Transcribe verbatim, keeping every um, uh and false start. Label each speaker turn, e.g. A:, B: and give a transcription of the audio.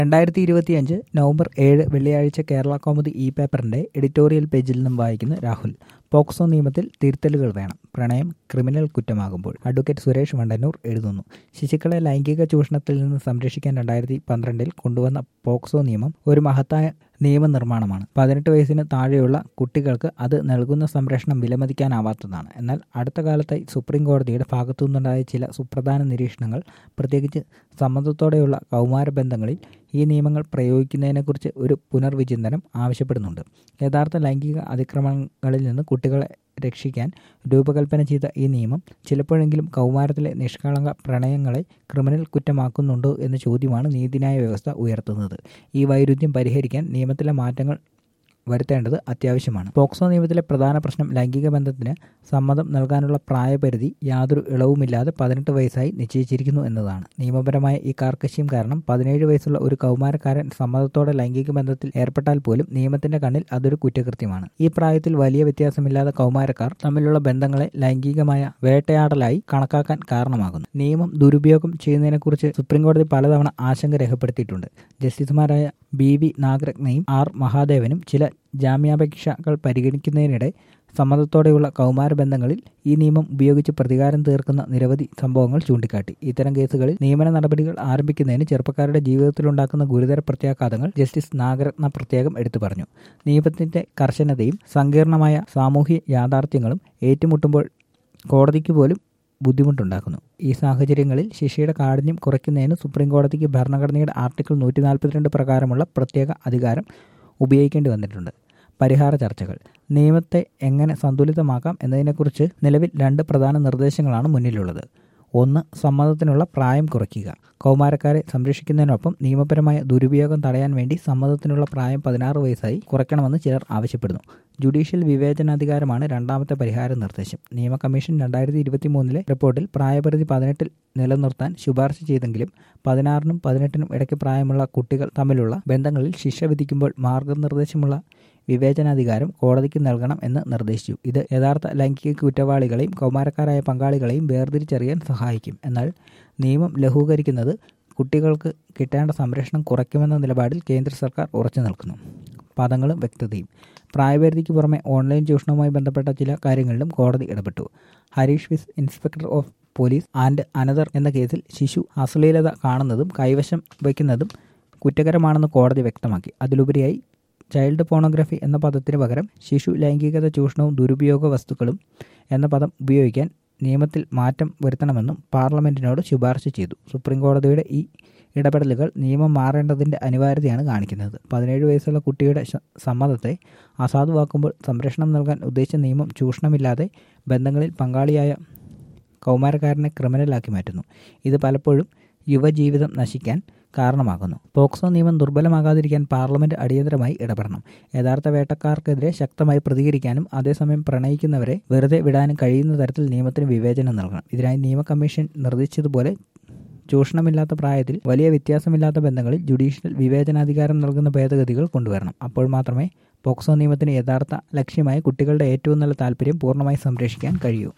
A: രണ്ടായിരത്തി ഇരുപത്തിയഞ്ച് നവംബർ ഏഴ് വെള്ളിയാഴ്ച കേരള കൗമുദി ഇ പേപ്പറിന്റെ എഡിറ്റോറിയൽ പേജിൽ നിന്നും വായിക്കുന്ന രാഹുൽ. പോക്സോ നിയമത്തിൽ തിരുത്തലുകൾ വേണം, പ്രണയം ക്രിമിനൽ കുറ്റമാകുമ്പോൾ. അഡ്വക്കേറ്റ് സുരേഷ് വണ്ടന്നൂർ എഴുതുന്നു. ശിശുക്കളെ ലൈംഗിക ചൂഷണത്തിൽ നിന്ന് സംരക്ഷിക്കാൻ രണ്ടായിരത്തി പന്ത്രണ്ടിൽ കൊണ്ടുവന്ന പോക്സോ നിയമം ഒരു മഹത്തായ നിയമനിർമ്മാണമാണ്. പതിനെട്ട് വയസ്സിന് താഴെയുള്ള കുട്ടികൾക്ക് അത് നൽകുന്ന സംരക്ഷണം വിലമതിക്കാനാവാത്തതാണ്. എന്നാൽ അടുത്ത കാലത്തായി സുപ്രീം കോടതിയുടെ ഭാഗത്തുനിന്നുണ്ടായ ചില സുപ്രധാന നിരീക്ഷണങ്ങൾ, പ്രത്യേകിച്ച് സമ്മതത്തോടെയുള്ള കൗമാര ബന്ധങ്ങളിൽ ഈ നിയമങ്ങൾ പ്രയോഗിക്കുന്നതിനെക്കുറിച്ച് ഒരു പുനർവിചിന്തനം ആവശ്യപ്പെടുന്നുണ്ട്. യഥാർത്ഥ ലൈംഗിക അതിക്രമങ്ങളിൽ നിന്ന് കുട്ടികളെ രക്ഷിക്കാൻ രൂപകൽപ്പന ചെയ്ത ഈ നിയമം ചിലപ്പോഴെങ്കിലും കൗമാരത്തിലെ നിഷ്കളങ്ക പ്രണയങ്ങളെ ക്രിമിനൽ കുറ്റമാക്കുന്നുണ്ടോ എന്ന ചോദ്യമാണ് നീതിന്യായ വ്യവസ്ഥ ഉയർത്തുന്നത്. ഈ വൈരുദ്ധ്യം പരിഹരിക്കാൻ നിയമത്തിലെ മാറ്റങ്ങൾ വരുത്തേണ്ടത് അത്യാവശ്യമാണ്. പോക്സോ നിയമത്തിലെ പ്രധാന പ്രശ്നം ലൈംഗിക ബന്ധത്തിന് സമ്മതം നൽകാനുള്ള പ്രായപരിധി യാതൊരു ഇളവുമില്ലാതെ പതിനെട്ട് വയസ്സായി നിശ്ചയിച്ചിരിക്കുന്നു എന്നതാണ്. നിയമപരമായ ഈ കാർക്കശ്യം കാരണം പതിനേഴ് വയസ്സുള്ള ഒരു കൗമാരക്കാരൻ സമ്മതത്തോടെ ലൈംഗിക ബന്ധത്തിൽ ഏർപ്പെട്ടാൽ പോലും നിയമത്തിന്റെ കണ്ണിൽ അതൊരു കുറ്റകൃത്യമാണ്. ഈ പ്രായത്തിൽ വലിയ വ്യത്യാസമില്ലാതെ കൗമാരക്കാർ തമ്മിലുള്ള ബന്ധങ്ങളെ ലൈംഗികമായ വേട്ടയാടലായി കണക്കാക്കാൻ കാരണമാകുന്നു. നിയമം ദുരുപയോഗം ചെയ്യുന്നതിനെക്കുറിച്ച് സുപ്രീംകോടതി പലതവണ ആശങ്ക രേഖപ്പെടുത്തിയിട്ടുണ്ട്. ജസ്റ്റിസുമാരായ ബി വി നാഗരത്നയും ആർ മഹാദേവനും ചില ജാമ്യാപേക്ഷകൾ പരിഗണിക്കുന്നതിനിടെ സമ്മതത്തോടെയുള്ള കൗമാര ബന്ധങ്ങളിൽ ഈ നിയമം ഉപയോഗിച്ച് പ്രതികാരം തീർക്കുന്ന നിരവധി സംഭവങ്ങൾ ചൂണ്ടിക്കാട്ടി. ഇത്തരം കേസുകളിൽ നിയമന നടപടികൾ ആരംഭിക്കുന്നതിന് ചെറുപ്പക്കാരുടെ ജീവിതത്തിലുണ്ടാക്കുന്ന ഗുരുതര പ്രത്യാഘാതങ്ങൾ ജസ്റ്റിസ് നാഗരത്ന പ്രത്യേകം എടുത്തു പറഞ്ഞു. നിയമത്തിന്റെ കർശനതയും സങ്കീർണമായ സാമൂഹ്യ യാഥാർത്ഥ്യങ്ങളും ഏറ്റുമുട്ടുമ്പോൾ കോടതിക്ക് പോലും ബുദ്ധിമുട്ടുണ്ടാക്കുന്നു. ഈ സാഹചര്യങ്ങളിൽ ശിക്ഷയുടെ കാഠിന്യം കുറയ്ക്കുന്നതിന് സുപ്രീം കോടതിക്ക് ഭരണഘടനയുടെ ആർട്ടിക്കിൾ നൂറ്റി നാൽപ്പത്തിരണ്ട് പ്രകാരമുള്ള പ്രത്യേക അധികാരം ഉപയോഗിക്കേണ്ടി വന്നിട്ടുണ്ട്. പരിഹാര ചർച്ചകൾ. നിയമത്തെ എങ്ങനെ സന്തുലിതമാക്കാം എന്നതിനെക്കുറിച്ച് നിലവിൽ രണ്ട് പ്രധാന നിർദ്ദേശങ്ങളാണ് മുന്നിലുള്ളത്. ഒന്ന്, സമ്മതത്തിനുള്ള പ്രായം കുറയ്ക്കുക. കൗമാരക്കാരെ സംരക്ഷിക്കുന്നതിനൊപ്പം നിയമപരമായ ദുരുപയോഗം തടയാൻ വേണ്ടി സമ്മതത്തിനുള്ള പ്രായം പതിനാറ് വയസ്സായി കുറയ്ക്കണമെന്ന് ചിലർ ആവശ്യപ്പെടുന്നു. ജുഡീഷ്യൽ വിവേചനാധികാരമാണ് രണ്ടാമത്തെ പരിഹാര നിർദ്ദേശം. നിയമ കമ്മീഷൻ രണ്ടായിരത്തി ഇരുപത്തി മൂന്നിലെ റിപ്പോർട്ടിൽ പ്രായപരിധി പതിനെട്ടിൽ നിലനിർത്താൻ ശുപാർശ ചെയ്തെങ്കിലും പതിനാറിനും പതിനെട്ടിനും ഇടയ്ക്ക് പ്രായമുള്ള കുട്ടികൾ തമ്മിലുള്ള ബന്ധങ്ങളിൽ ശിക്ഷ വിധിക്കുമ്പോൾ മാർഗനിർദ്ദേശമുള്ള വിവേചനാധികാരം കോടതിക്ക് നൽകണം എന്ന് നിർദ്ദേശിച്ചു. ഇത് യഥാർത്ഥ ലൈംഗിക കുറ്റവാളികളെയും കൗമാരക്കാരായ പങ്കാളികളെയും വേർതിരിച്ചറിയാൻ സഹായിക്കും. എന്നാൽ നിയമം ലഘൂകരിക്കുന്നത് കുട്ടികൾക്ക് കിട്ടേണ്ട സംരക്ഷണം കുറയ്ക്കുമെന്ന നിലപാടിൽ കേന്ദ്ര സർക്കാർ ഉറച്ചു നിൽക്കുന്നു. പദങ്ങളും വ്യക്തതയും. പ്രായപരിധിക്ക് പുറമെ ഓൺലൈൻ ചൂഷണവുമായി ബന്ധപ്പെട്ട ചില കാര്യങ്ങളിലും കോടതി ഇടപെട്ടു. ഹരീഷ് വിസ്, inspector of police and another എന്ന കേസിൽ ശിശു അശ്ലീലത കാണുന്നതും കൈവശം വയ്ക്കുന്നതും കുറ്റകരമാണെന്ന് കോടതി വ്യക്തമാക്കി. അതിലുപരിയായി ചൈൽഡ് പോണോഗ്രഫി എന്ന പദത്തിന് പകരം ശിശു ലൈംഗികത ചൂഷണവും ദുരുപയോഗ വസ്തുക്കളും എന്ന പദം ഉപയോഗിക്കാൻ നിയമത്തിൽ മാറ്റം വരുത്തണമെന്നും പാർലമെന്റിനോട് ശുപാർശ ചെയ്തു. സുപ്രീം കോടതിയുടെ ഈ ഇടപെടലുകൾ നിയമം മാറേണ്ടതിൻ്റെ അനിവാര്യതയാണ് കാണിക്കുന്നത്. പതിനേഴ് വയസ്സുള്ള കുട്ടിയുടെ സമ്മതത്തെ അസാധുവാക്കുമ്പോൾ സംരക്ഷണം നൽകാൻ ഉദ്ദേശിച്ച നിയമം ചൂഷണമില്ലാതെ ബന്ധങ്ങളിൽ പങ്കാളിയായ കൗമാരക്കാരനെ ക്രിമിനലാക്കി മാറ്റുന്നു. ഇത് പലപ്പോഴും യുവജീവിതം നശിക്കാൻ കാരണമാകുന്നു. പോക്സോ നിയമം ദുർബലമാകാതിരിക്കാൻ പാർലമെന്റ് അടിയന്തരമായി ഇടപെടണം. യഥാർത്ഥ വേട്ടക്കാർക്കെതിരെ ശക്തമായി പ്രതികരിക്കാനും അതേസമയം പ്രണയിക്കുന്നവരെ വെറുതെ വിടാനും കഴിയുന്ന തരത്തിൽ നിയമത്തിന് വിവേചനം നൽകണം. ഇതിനായി നിയമ കമ്മീഷൻ നിർദ്ദേശിച്ചതുപോലെ ചൂഷണമില്ലാത്ത പ്രായത്തിൽ വലിയ വ്യത്യാസമില്ലാത്ത ബന്ധങ്ങളിൽ ജുഡീഷ്യൽ വിവേചനാധികാരം നൽകുന്ന ഭേദഗതികൾ കൊണ്ടുവരണം. അപ്പോൾ മാത്രമേ പോക്സോ നിയമത്തിന് യഥാർത്ഥ ലക്ഷ്യമായ കുട്ടികളുടെ ഏറ്റവും നല്ല താല്പര്യം പൂർണ്ണമായി സംരക്ഷിക്കാൻ കഴിയൂ.